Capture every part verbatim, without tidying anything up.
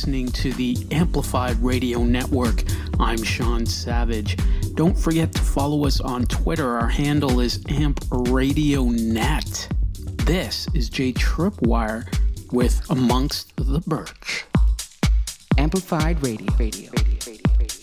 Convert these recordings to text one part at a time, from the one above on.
listening to the Amplified Radio Network. I'm Sean Savage. Don't forget to follow us on Twitter. Our handle is Amp Radio Net. This is Jay Tripwire with Amongst the Birch. Amplified Radio. Radio. Radio. Radio. Radio.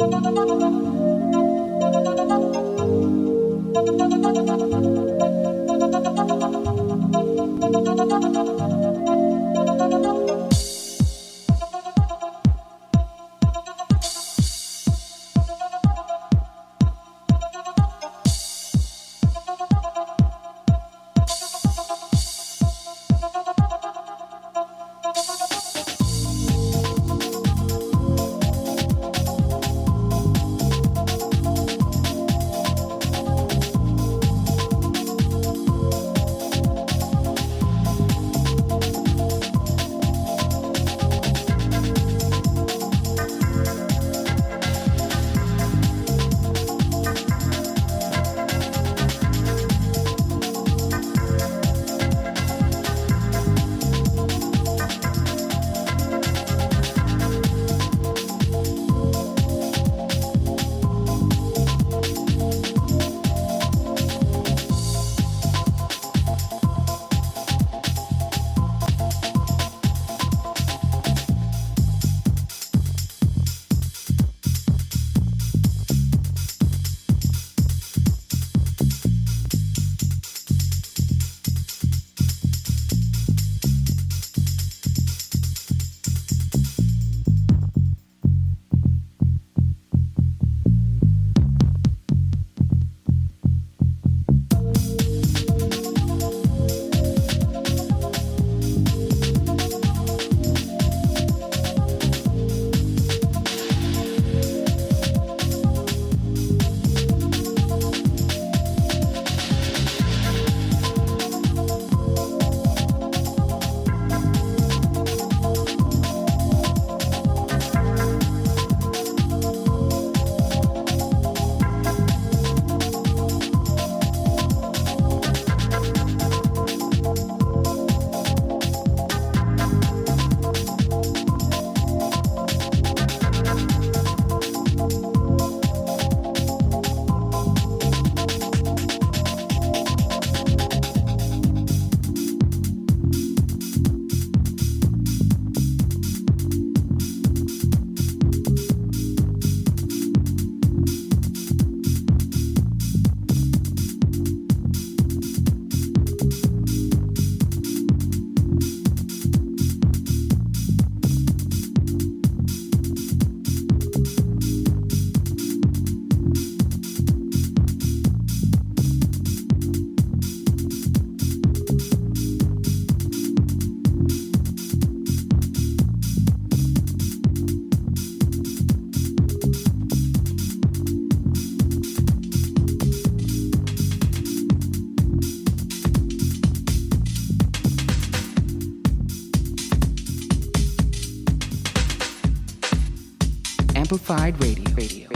Amplified Radio. Radio.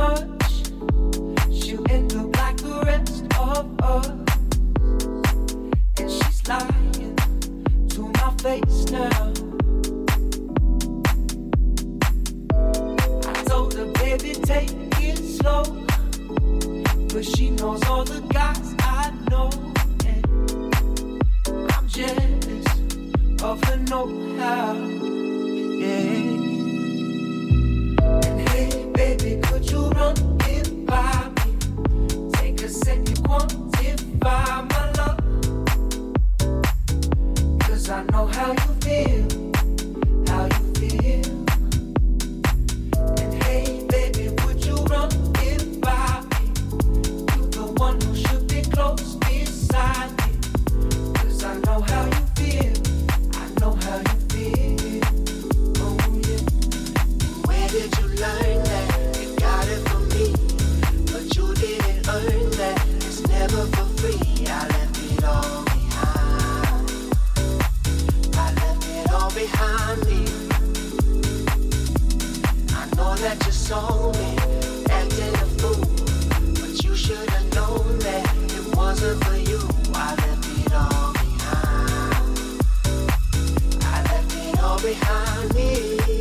much, she'll end up like the rest of us. And she's lying to my face now. I told her, baby, take it slow, but she knows all the guys I know, and I'm jealous of her know-how. Yeah. And hey, baby, could you run it by me? Take a second, quantify my love, 'cause I know how you feel, how you feel. And hey, baby, would you run it by me? You the one who should be close beside me, 'cause I know how you feel, I know how you feel. Oh yeah. Where did you learn that? You got it from me, but you didn't earn that. It's never for free. I left it all behind. I left it all behind me. I know that you saw me acting a fool, but you should have known that it wasn't for you. I left it all behind. I left it all behind me.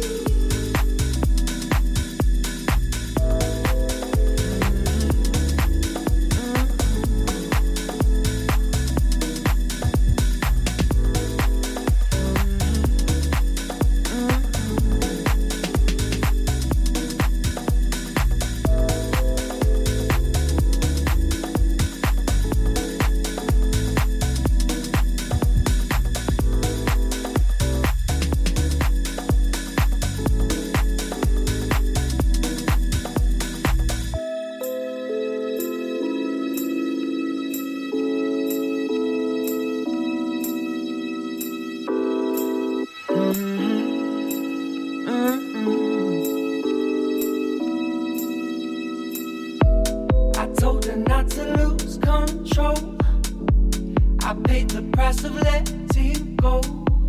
I told her not to lose control. I paid the price of letting go.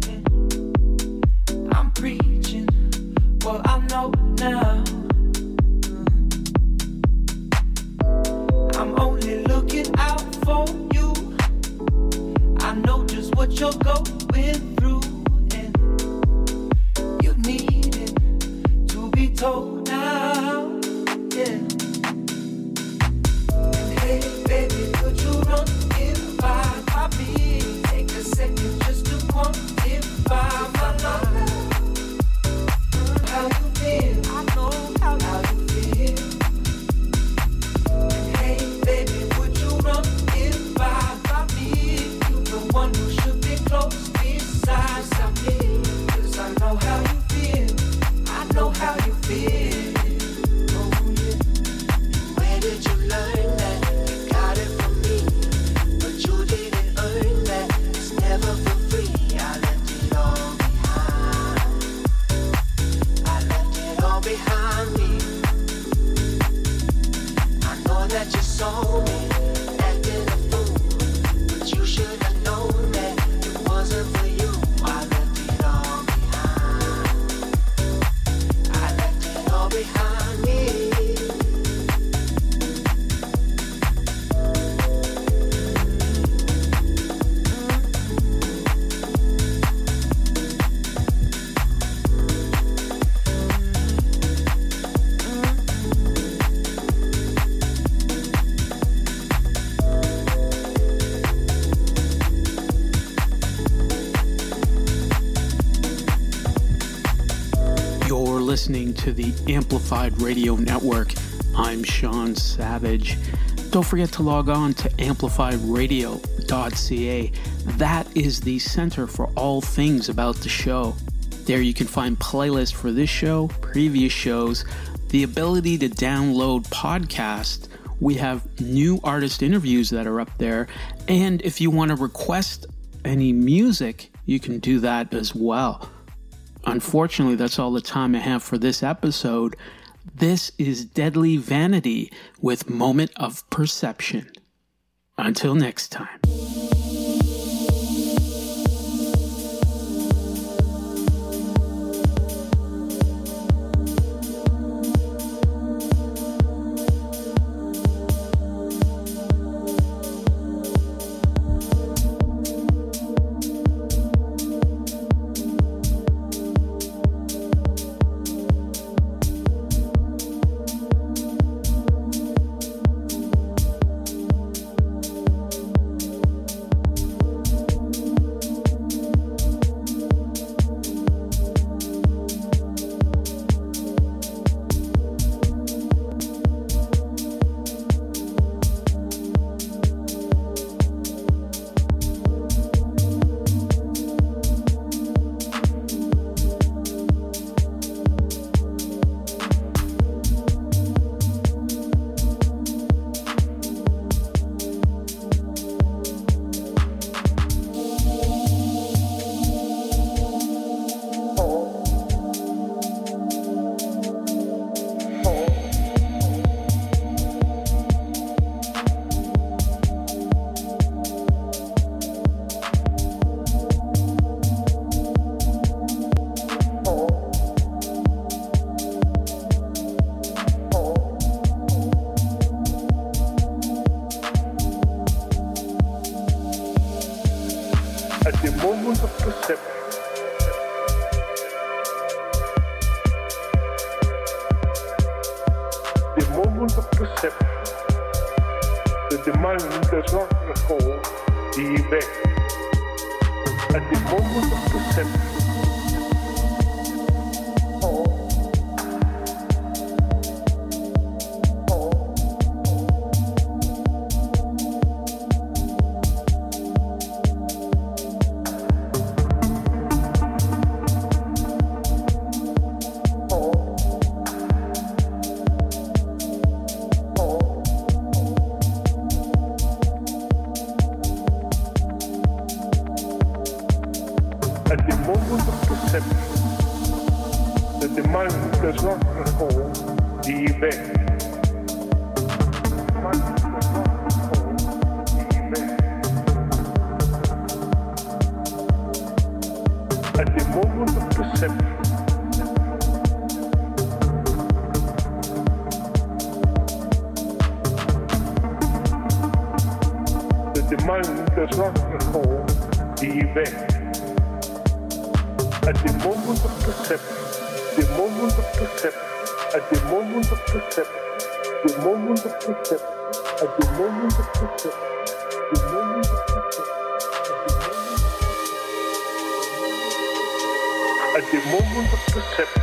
And I'm preaching what I know now. I'm only looking out for you. I know just what you're going through, and you need it to be told now. Yeah. Hey, baby, could you run it by me? Take a second just to quantify my love. How you feel? I know how, how you feel. And hey, baby, would you run it by me? You the one who should be close beside me, 'cause I know how you feel. I know how you feel. Oh yeah. Where did you learn that? Got it from me, but you didn't earn that. It's never for free. I left it all behind. I left it all behind me. I know that you saw me acting a fool, but you should have known that it wasn't for you. I left it all behind. I left it all behind me. You're listening to the Amplified Radio Network. I'm Sean Savage. Don't forget to log on to amplified radio dot c a. That is the center for all things about the show. There you can find playlists for this show, previous shows, the ability to download podcasts. We have new artist interviews that are up there. And if you want to request any music, you can do that as well. Unfortunately, that's all the time I have for this episode. This is Deadly Vanity with Moment of Perception. Until next time. the moment of perception. The moment of perception that the mind does not recall the event. At the moment of perception, does not recall the event. Mind does not recall the event. At the moment of perception, that the mind does not recall the event. At the moment of perception, the moment of perception, at the moment of perception, the moment of perception, at the moment of perception, the moment of perception, at the moment of perception.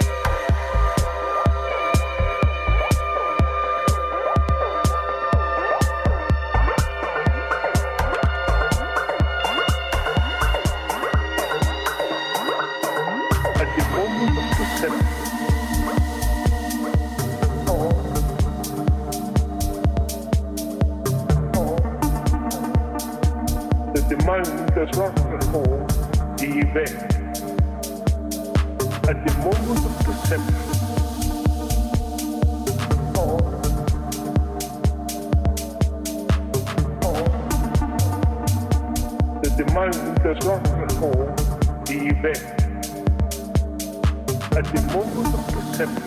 Does not recall the event. At the moment of perception, that the mind does not recall the event. At the moment of perception.